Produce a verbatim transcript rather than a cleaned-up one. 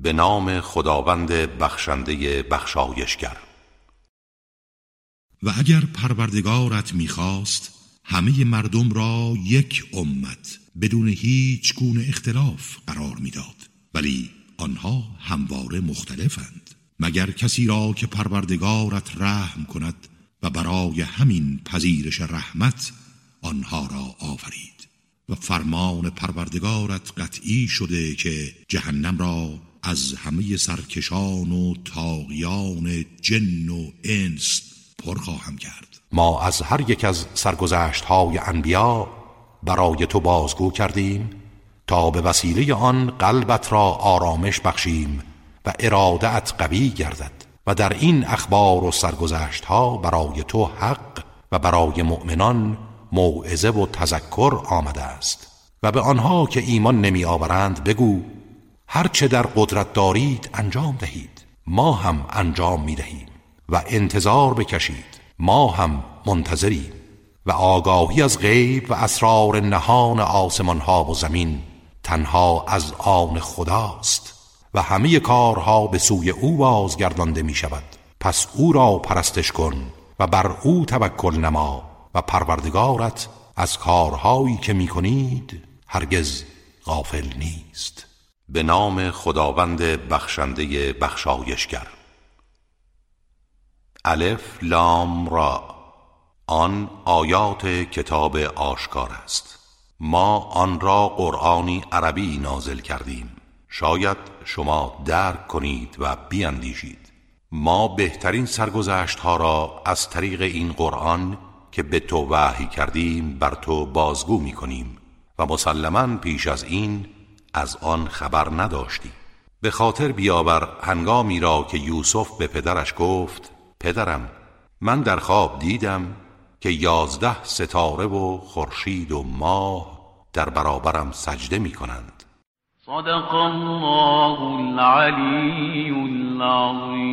به نام خداوند بخشنده بخشایشگر. و اگر پروردگارت می‌خواست همه مردم را یک امت بدون هیچ گونه اختلاف قرار می‌داد، ولی آنها همواره مختلفند. مگر کسی را که پروردگارت رحم کند و برای همین پذیرش رحمت آنها را آفرید. و فرمان پروردگارت قطعی شده که جهنم را از همه سرکشان و طاغیان جن و انس پر خواهم کرد. ما از هر یک از سرگذشت‌های انبیا برای تو بازگو کردیم تا به وسیله آن قلبت را آرامش بخشیم و اراده‌ات قوی گردد. و در این اخبار و سرگذشت‌ها برای تو حق و برای مؤمنان موعظه و تذکر آمده است. و به آنها که ایمان نمی آورند بگو هر چه در قدرت دارید انجام دهید، ما هم انجام می دهیم، و انتظار بکشید، ما هم منتظریم. و آگاهی از غیب و اسرار نهان آسمان ها و زمین تنها از آن خداست و همه کارها به سوی او بازگردانده می شود. پس او را پرستش کن و بر او توکل نما و پروردگارت از کارهایی که می کنید هرگز غافل نیست. به نام خداوند بخشنده بخشایشگر. الف لام را. آن آیات کتاب آشکار است. ما آن را قرآنی عربی نازل کردیم، شاید شما درک کنید و بیندیشید. ما بهترین سرگذشت ها را از طریق این قرآن که به تو وحی کردیم بر تو بازگو می کنیم و مسلماً پیش از این از آن خبر نداشتی. به خاطر بیاور هنگامی را که یوسف به پدرش گفت پدرم، من در خواب دیدم که یازده ستاره و خورشید و ماه در برابرم سجده می کنند. صدق الله العلی العظیم.